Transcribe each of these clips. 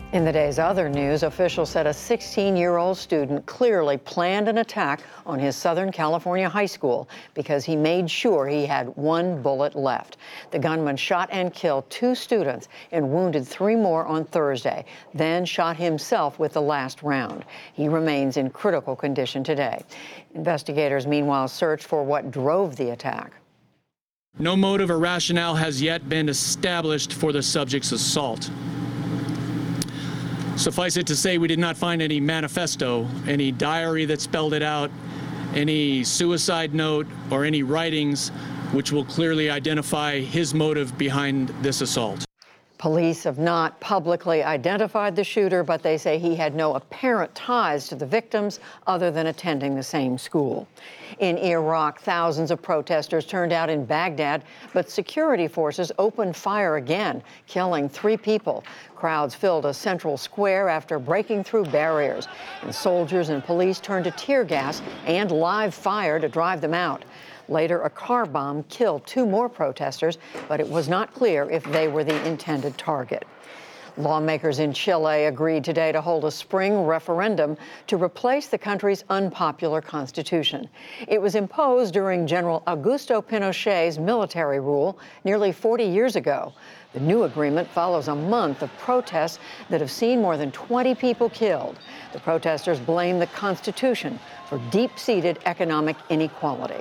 In the day's other news, officials said a 16-year-old student clearly planned an attack on his Southern California high school because he made sure he had one bullet left. The gunman shot and killed 2 students and wounded 3 more on Thursday, then shot himself with the last round. He remains in critical condition today. Investigators, meanwhile, search for what drove the attack. No motive or rationale has yet been established for the subject's assault. Suffice it to say, we did not find any manifesto, any diary that spelled it out, any suicide note, or any writings which will clearly identify his motive behind this assault. Police have not publicly identified the shooter, but they say he had no apparent ties to the victims other than attending the same school. In Iraq, thousands of protesters turned out in Baghdad, but security forces opened fire again, killing 3 people. Crowds filled a central square after breaking through barriers, and soldiers and police turned to tear gas and live fire to drive them out. Later, a car bomb killed 2 more protesters, but it was not clear if they were the intended target. Lawmakers in Chile agreed today to hold a spring referendum to replace the country's unpopular constitution. It was imposed during General Augusto Pinochet's military rule nearly 40 years ago. The new agreement follows a month of protests that have seen more than 20 people killed. The protesters blame the Constitution for deep-seated economic inequality.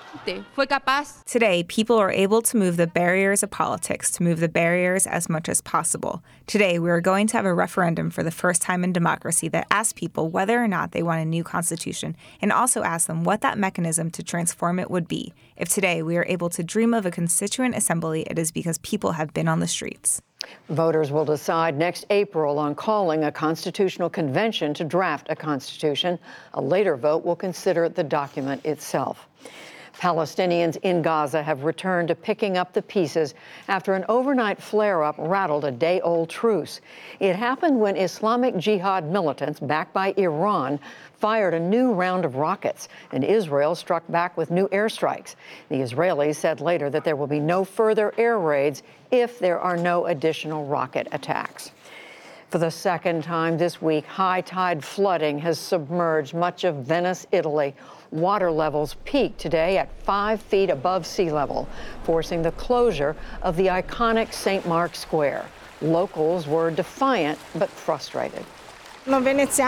Today, people are able to move the barriers of politics, to move the barriers as much as possible. Today, we are going to have a referendum for the first time in democracy that asks people whether or not they want a new constitution, and also asks them what that mechanism to transform it would be. If today we are able to dream of a constituent assembly, it is because people have been on the streets. Voters will decide next April on calling a constitutional convention to draft a constitution. A later vote will consider the document itself. Palestinians in Gaza have returned to picking up the pieces after an overnight flare-up rattled a day-old truce. It happened when Islamic Jihad militants, backed by Iran, fired a new round of rockets, and Israel struck back with new airstrikes. The Israelis said later that there will be no further air raids if there are no additional rocket attacks. For the second time this week, high-tide flooding has submerged much of Venice, Italy. Water levels peaked today at 5 feet above sea level, forcing the closure of the iconic St. Mark's Square. Locals were defiant but frustrated. I'm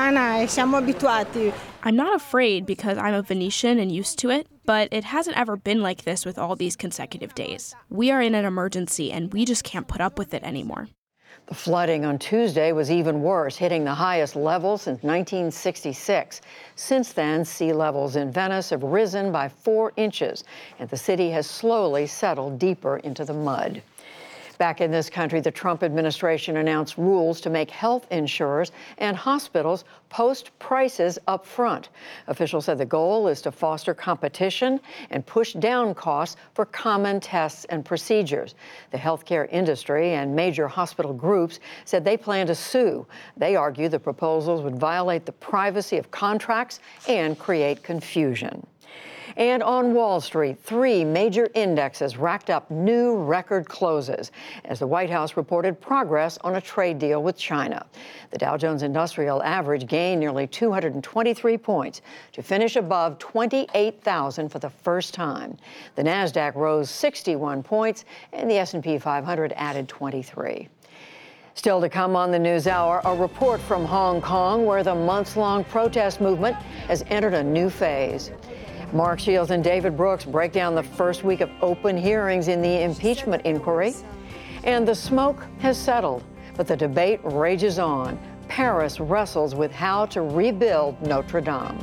not afraid because I'm a Venetian and used to it, but it hasn't ever been like this with all these consecutive days. We are in an emergency and we just can't put up with it anymore. The flooding on Tuesday was even worse, hitting the highest level since 1966. Since then, sea levels in Venice have risen by 4 inches, and the city has slowly settled deeper into the mud. Back in this country, the Trump administration announced rules to make health insurers and hospitals post prices up front. Officials said the goal is to foster competition and push down costs for common tests and procedures. The healthcare industry and major hospital groups said they plan to sue. They argue the proposals would violate the privacy of contracts and create confusion. And on Wall Street, 3 major indexes racked up new record closes as the White House reported progress on a trade deal with China. The Dow Jones Industrial Average gained nearly 223 points to finish above 28,000 for the first time. The Nasdaq rose 61 points, and the S&P 500 added 23. Still to come on the NewsHour, a report from Hong Kong where the months-long protest movement has entered a new phase. Mark Shields and David Brooks break down the first week of open hearings in the impeachment inquiry. And the smoke has settled, but the debate rages on. Paris wrestles with how to rebuild Notre Dame.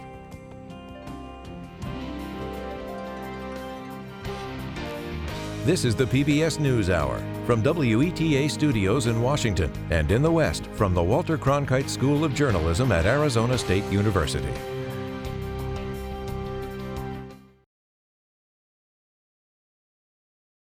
This is the PBS NewsHour from WETA Studios in Washington and in the West from the Walter Cronkite School of Journalism at Arizona State University.